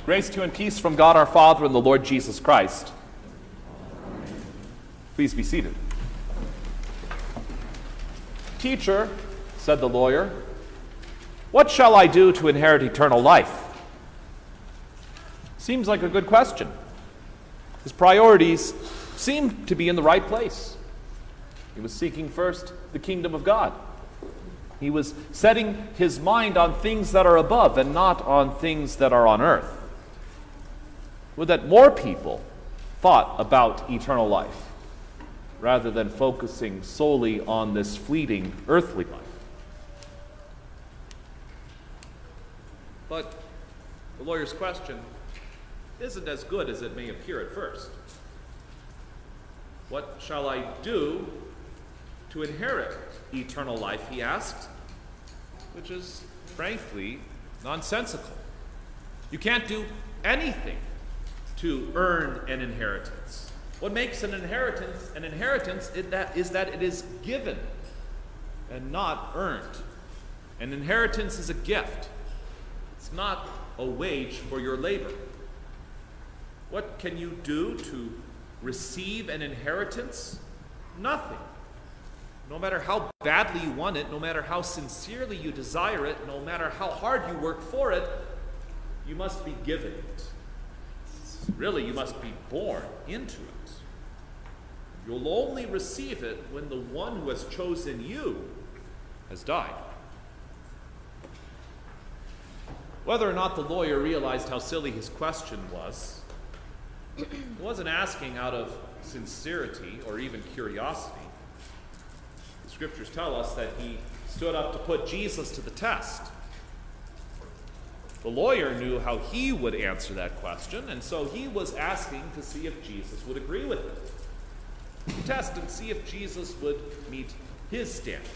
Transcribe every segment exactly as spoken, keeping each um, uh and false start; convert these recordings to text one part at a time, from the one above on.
Grace to you and peace from God our Father and the Lord Jesus Christ. Please be seated. Teacher, said the lawyer, what shall I do to inherit eternal life? Seems like a good question. His priorities seem to be in the right place. He was seeking first the kingdom of God. He was setting his mind on things that are above and not on things that are on earth. Would that more people thought about eternal life rather than focusing solely on this fleeting earthly life. But the lawyer's question isn't as good as it may appear at first. What shall I do to inherit eternal life, he asked, which is frankly nonsensical. You can't do anything to earn an inheritance. What makes an inheritance an inheritance is that, is that it is given and not earned. An inheritance is a gift. It's not a wage for your labor. What can you do to receive an inheritance? Nothing. No matter how badly you want it, no matter how sincerely you desire it, no matter how hard you work for it, you must be given it. Really, you must be born into it. You'll only receive it when the one who has chosen you has died. Whether or not the lawyer realized how silly his question was, he wasn't asking out of sincerity or even curiosity. The scriptures tell us that he stood up to put Jesus to the test. The lawyer knew how he would answer that question, and so he was asking to see if Jesus would agree with it. To test and see if Jesus would meet his standard.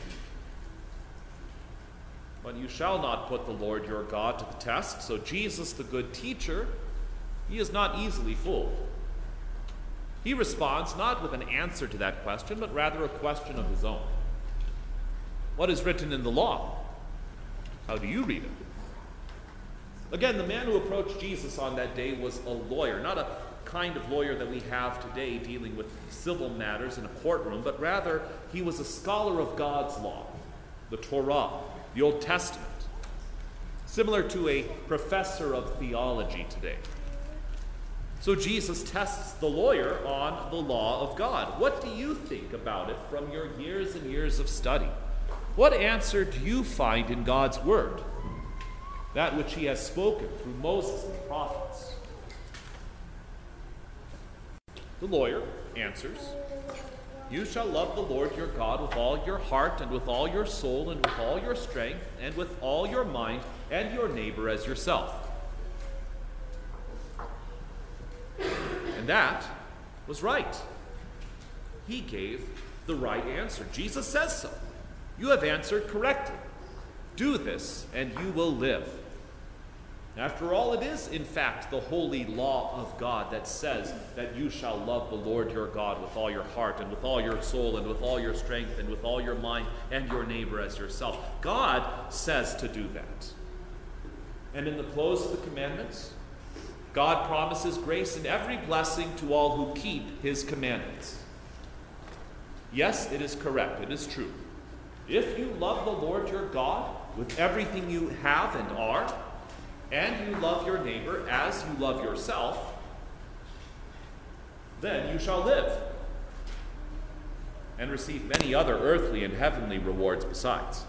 But you shall not put the Lord your God to the test, so Jesus, the good teacher, he is not easily fooled. He responds not with an answer to that question, but rather a question of his own. What is written in the law? How do you read it? Again, the man who approached Jesus on that day was a lawyer, not a kind of lawyer that we have today dealing with civil matters in a courtroom, but rather he was a scholar of God's law, the Torah, the Old Testament, similar to a professor of theology today. So Jesus tests the lawyer on the law of God. What do you think about it from your years and years of study? What answer do you find in God's word? That which he has spoken through Moses and the prophets. The lawyer answers, you shall love the Lord your God with all your heart and with all your soul and with all your strength and with all your mind and your neighbor as yourself. And that was right. He gave the right answer. Jesus says so. You have answered correctly. Do this and you will live. After all, it is, in fact, the holy law of God that says that you shall love the Lord your God with all your heart and with all your soul and with all your strength and with all your mind and your neighbor as yourself. God says to do that. And in the close of the commandments, God promises grace and every blessing to all who keep his commandments. Yes, it is correct. It is true. If you love the Lord your God with everything you have and are, and you love your neighbor as you love yourself, then you shall live and receive many other earthly and heavenly rewards besides.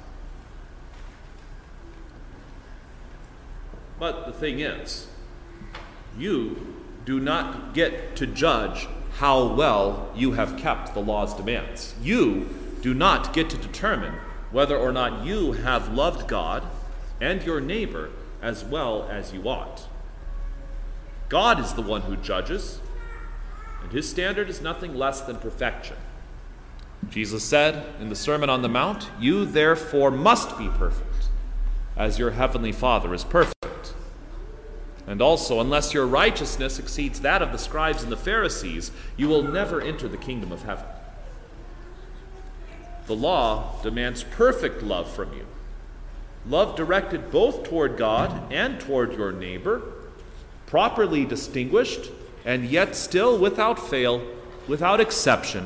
But the thing is, you do not get to judge how well you have kept the law's demands. You do not get to determine whether or not you have loved God and your neighbor as well as you ought. God is the one who judges, and his standard is nothing less than perfection. Jesus said in the Sermon on the Mount, you therefore must be perfect, as your heavenly Father is perfect. And also, unless your righteousness exceeds that of the scribes and the Pharisees, you will never enter the kingdom of heaven. The law demands perfect love from you. Love directed both toward God and toward your neighbor. properly distinguished, and yet still without fail, without exception.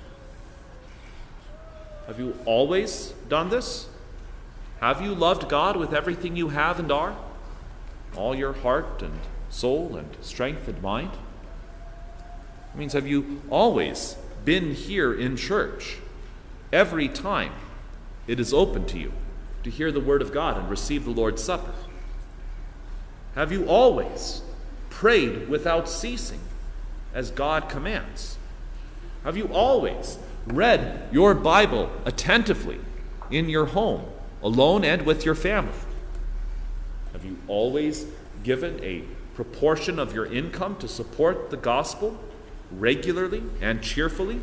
Have you always done this? Have you loved God with everything you have and are? All your heart and soul and strength and mind? It means, have you always been here in church every time it is open to you to hear the Word of God and receive the Lord's Supper? Have you always prayed without ceasing as God commands? Have you always read your Bible attentively in your home, alone and with your family? Have you always given a proportion of your income to support the gospel regularly and cheerfully?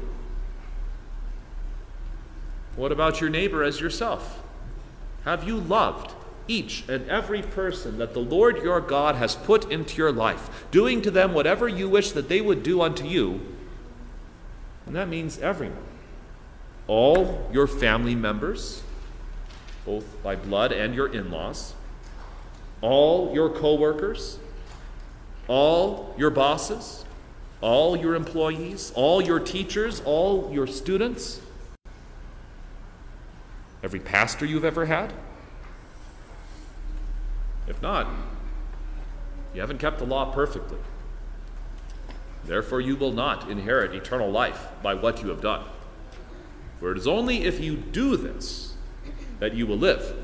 What about your neighbor as yourself? Have you loved each and every person that the Lord your God has put into your life, doing to them whatever you wish that they would do unto you? And that means everyone. All your family members, both by blood and your in-laws, all your co-workers, all your bosses, all your employees, all your teachers, all your students, every pastor you've ever had? If not, you haven't kept the law perfectly. Therefore, you will not inherit eternal life by what you have done. For it is only if you do this that you will live.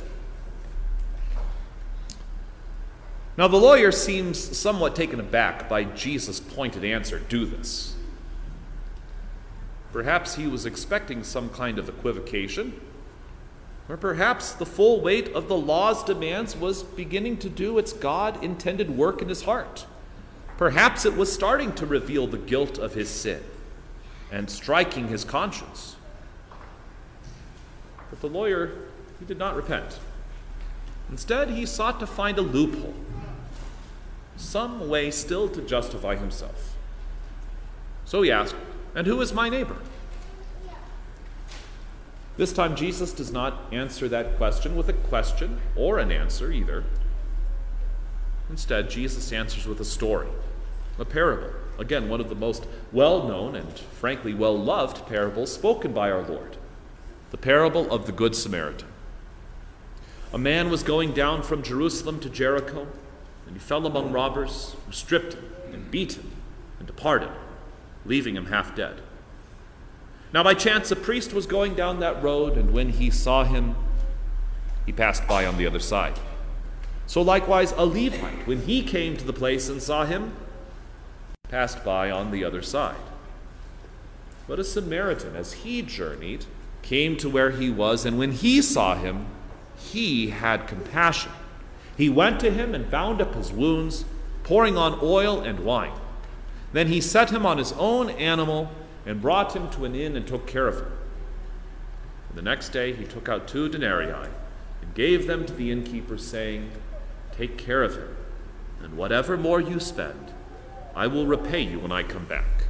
Now, the lawyer seems somewhat taken aback by Jesus' pointed answer, do this. Perhaps he was expecting some kind of equivocation, or perhaps the full weight of the law's demands was beginning to do its God-intended work in his heart. Perhaps it was starting to reveal the guilt of his sin and striking his conscience. But the lawyer, he did not repent. Instead, he sought to find a loophole, some way still to justify himself. So he asked, "And who is my neighbor?" This time, Jesus does not answer that question with a question or an answer either. Instead, Jesus answers with a story, a parable. Again, one of the most well-known and frankly well-loved parables spoken by our Lord. The parable of the Good Samaritan. A man was going down from Jerusalem to Jericho, and he fell among robbers who stripped him and beat him and departed, leaving him half dead. Now by chance a priest was going down that road, and when he saw him, he passed by on the other side. So likewise a Levite, when he came to the place and saw him, passed by on the other side. But a Samaritan, as he journeyed, came to where he was, and when he saw him, he had compassion. He went to him and bound up his wounds, pouring on oil and wine. Then he set him on his own animal and brought him to an inn and took care of him. And the next day he took out two denarii and gave them to the innkeeper, saying, "Take care of him, and whatever more you spend, I will repay you when I come back."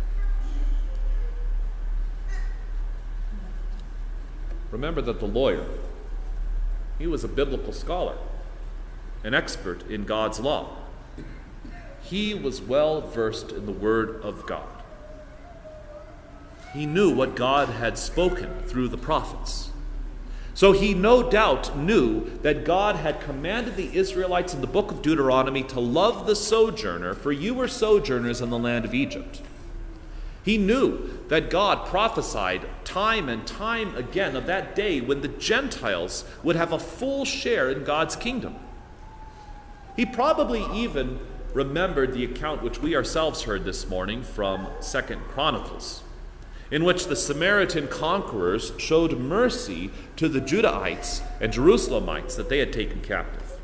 Remember that the lawyer, he was a biblical scholar, an expert in God's law. He was well versed in the Word of God. He knew what God had spoken through the prophets. So he no doubt knew that God had commanded the Israelites in the book of Deuteronomy to love the sojourner, for you were sojourners in the land of Egypt. He knew that God prophesied time and time again of that day when the Gentiles would have a full share in God's kingdom. He probably even remembered the account which we ourselves heard this morning from Second Chronicles, in which the Samaritan conquerors showed mercy to the Judahites and Jerusalemites that they had taken captive.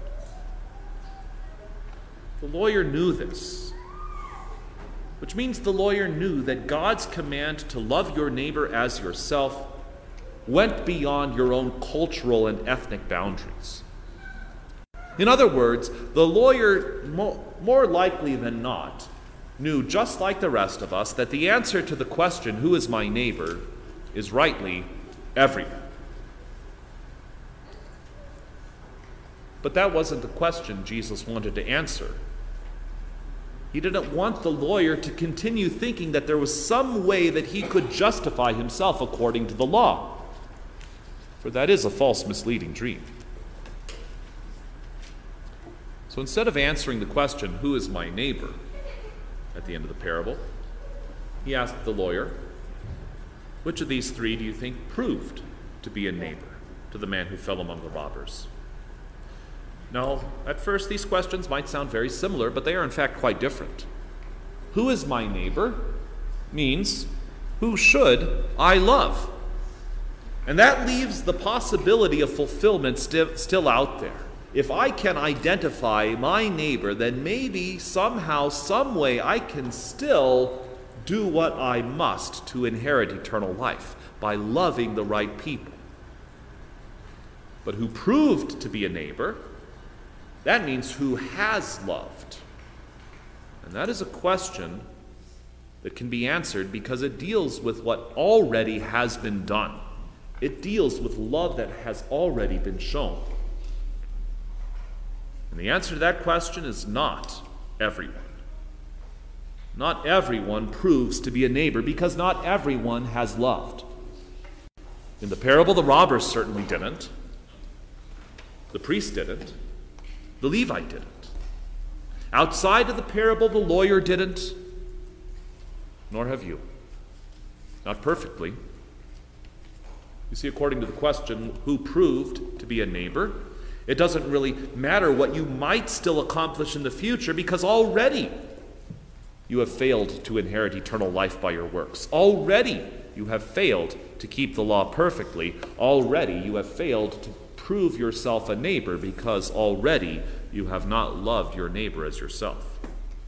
The lawyer knew this, which means the lawyer knew that God's command to love your neighbor as yourself went beyond your own cultural and ethnic boundaries. In other words, the lawyer, mo- more likely than not, knew, just like the rest of us, that the answer to the question, "Who is my neighbor?" is rightly everyone. But that wasn't the question Jesus wanted to answer He didn't want the lawyer to continue thinking that there was some way that he could justify himself according to the law. For that is a false, misleading dream. So instead of answering the question, who is my neighbor, at the end of the parable, he asked the lawyer, which of these three do you think proved to be a neighbor to the man who fell among the robbers? Now, at first, these questions might sound very similar, but they are in fact quite different. Who is my neighbor means, who should I love? And that leaves the possibility of fulfillment sti- still out there. If I can identify my neighbor, then maybe somehow, some way, I can still do what I must to inherit eternal life by loving the right people. But who proved to be a neighbor, that means who has loved. And that is a question that can be answered because it deals with what already has been done. It deals with love that has already been shown. And the answer to that question is not everyone. Not everyone proves to be a neighbor because not everyone has loved. In the parable, the robbers certainly didn't. The priest didn't. The Levite didn't. Outside of the parable, the lawyer didn't, nor have you. Not perfectly. You see, according to the question, who proved to be a neighbor, it doesn't really matter what you might still accomplish in the future because already you have failed to inherit eternal life by your works. Already you have failed to keep the law perfectly. Already you have failed to prove yourself a neighbor because already you have not loved your neighbor as yourself.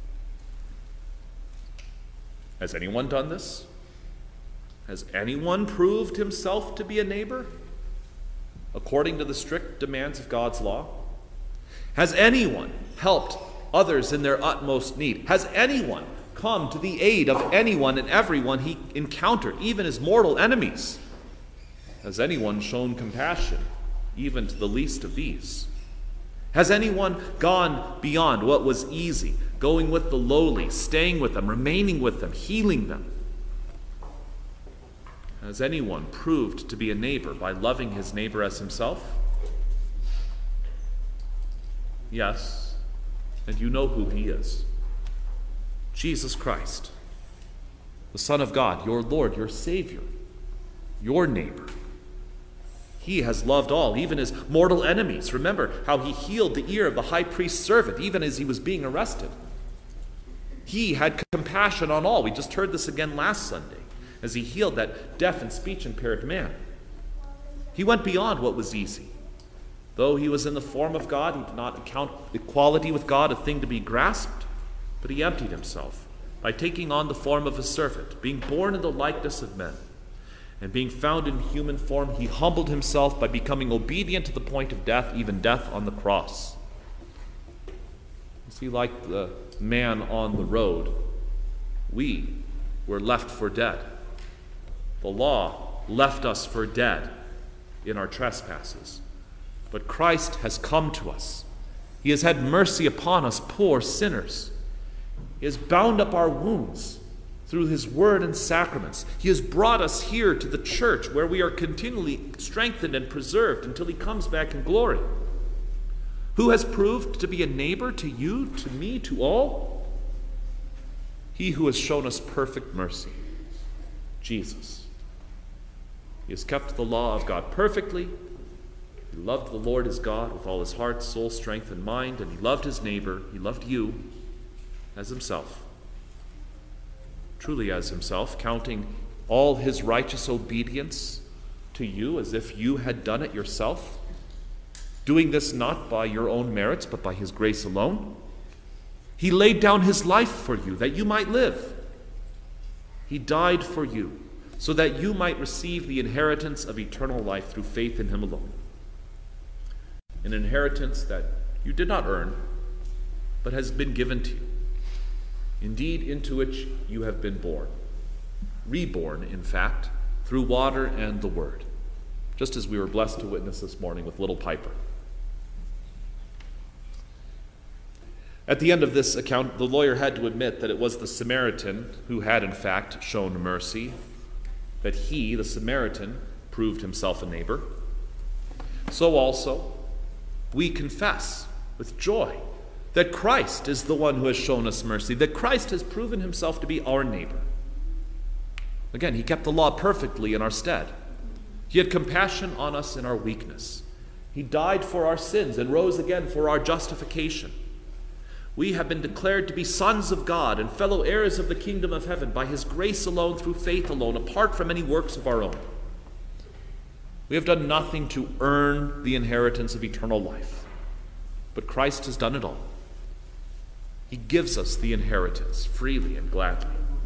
Has anyone done this? Has anyone proved himself to be a neighbor according to the strict demands of God's law? Has anyone helped others in their utmost need? Has anyone come to the aid of anyone and everyone he encountered, even his mortal enemies? Has anyone shown compassion even to the least of these? Has anyone gone beyond what was easy, going with the lowly, staying with them, remaining with them, healing them? Has anyone proved to be a neighbor by loving his neighbor as himself? Yes, and you know who he is. Jesus Christ, the Son of God, your Lord, your Savior, your neighbor. He has loved all, even his mortal enemies. Remember how he healed the ear of the high priest's servant, even as he was being arrested. He had compassion on all. We just heard this again last Sunday, as he healed that deaf and speech-impaired man. He went beyond what was easy. Though he was in the form of God, he did not account equality with God a thing to be grasped, but he emptied himself by taking on the form of a servant, being born in the likeness of men. And being found in human form, he humbled himself by becoming obedient to the point of death, even death on the cross. You see, like the man on the road, we were left for dead. The law left us for dead in our trespasses. But Christ has come to us. He has had mercy upon us, poor sinners. He has bound up our wounds through his word and sacraments. He has brought us here to the church where we are continually strengthened and preserved until he comes back in glory. Who has proved to be a neighbor to you, to me, to all? He who has shown us perfect mercy, Jesus. He has kept the law of God perfectly. He loved the Lord his God with all his heart, soul, strength, and mind, and he loved his neighbor, he loved you as himself. Truly as himself, counting all his righteous obedience to you as if you had done it yourself, doing this not by your own merits, but by his grace alone. He laid down his life for you, that you might live. He died for you, so that you might receive the inheritance of eternal life through faith in him alone. An inheritance that you did not earn, but has been given to you. Indeed, into which you have been born. Reborn, in fact, through water and the word, just as we were blessed to witness this morning with little Piper. At the end of this account, the lawyer had to admit that it was the Samaritan who had in fact shown mercy, that he, the Samaritan, proved himself a neighbor. So also, we confess with joy that Christ is the one who has shown us mercy, that Christ has proven himself to be our neighbor. Again, he kept the law perfectly in our stead. He had compassion on us in our weakness. He died for our sins and rose again for our justification. We have been declared to be sons of God and fellow heirs of the kingdom of heaven by his grace alone, through faith alone, apart from any works of our own. We have done nothing to earn the inheritance of eternal life, but Christ has done it all. He gives us the inheritance freely and gladly.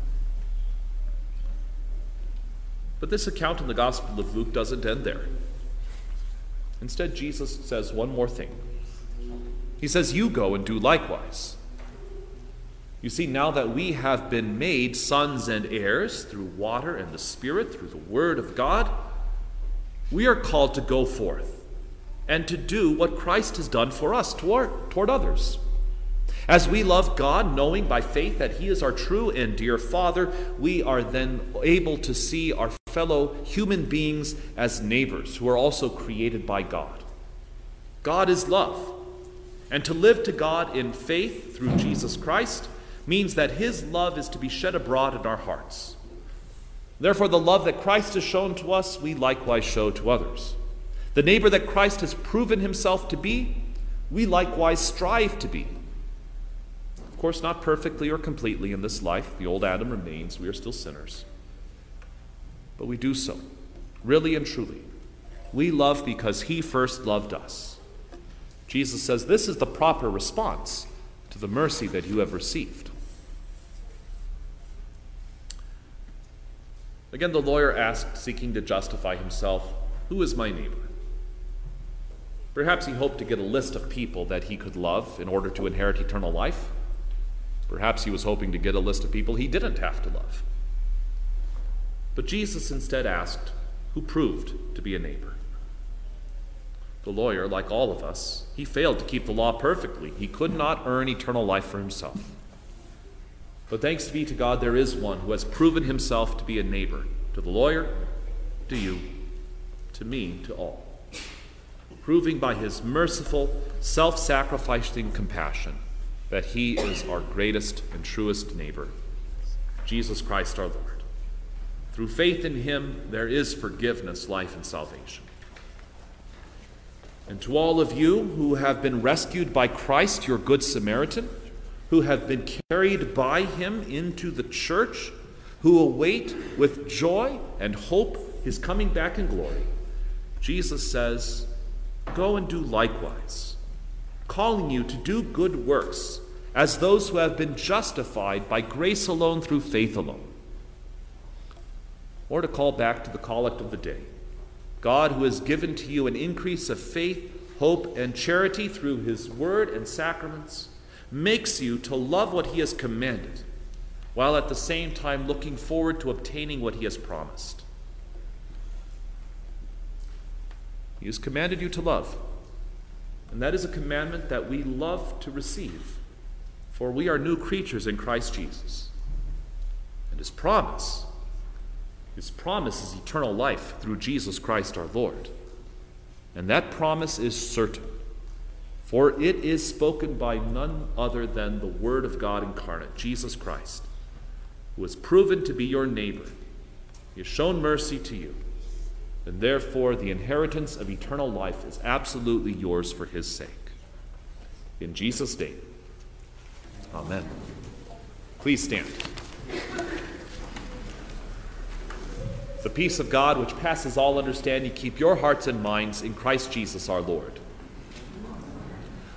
But this account in the Gospel of Luke doesn't end there. Instead, Jesus says one more thing. He says, you go and do likewise. You see, now that we have been made sons and heirs through water and the Spirit, through the Word of God, we are called to go forth and to do what Christ has done for us toward, toward others. As we love God, knowing by faith that he is our true and dear Father, we are then able to see our fellow human beings as neighbors who are also created by God. God is love. And to live to God in faith through Jesus Christ means that his love is to be shed abroad in our hearts. Therefore, the love that Christ has shown to us, we likewise show to others. The neighbor that Christ has proven himself to be, we likewise strive to be. Of course, not perfectly or completely in this life. The old Adam remains. We are still sinners. But we do so, really and truly. We love because he first loved us. Jesus says this is the proper response to the mercy that you have received. Again, the lawyer asked, seeking to justify himself, who is my neighbor? Perhaps he hoped to get a list of people that he could love in order to inherit eternal life. Perhaps he was hoping to get a list of people he didn't have to love. But Jesus instead asked, who proved to be a neighbor? The lawyer, like all of us, he failed to keep the law perfectly. He could not earn eternal life for himself. But thanks be to God, there is one who has proven himself to be a neighbor, to the lawyer, to you, to me, to all, proving by his merciful, self-sacrificing compassion that he is our greatest and truest neighbor, Jesus Christ our Lord. Through faith in him, there is forgiveness, life, and salvation. And to all of you who have been rescued by Christ, your Good Samaritan, who have been carried by him into the church, who await with joy and hope his coming back in glory, Jesus says, go and do likewise, calling you to do good works as those who have been justified by grace alone through faith alone. Or to call back to the collect of the day, God, who has given to you an increase of faith, hope, and charity through his word and sacraments, makes you to love what he has commanded, while at the same time looking forward to obtaining what he has promised. He has commanded you to love, and that is a commandment that we love to receive, for we are new creatures in Christ Jesus. And his promise His promise is eternal life through Jesus Christ our Lord. And that promise is certain, for it is spoken by none other than the Word of God incarnate, Jesus Christ, who has proven to be your neighbor. He has shown mercy to you, and therefore the inheritance of eternal life is absolutely yours for his sake. In Jesus' name, amen. Please stand. The peace of God, which passes all understanding, keep your hearts and minds in Christ Jesus our Lord.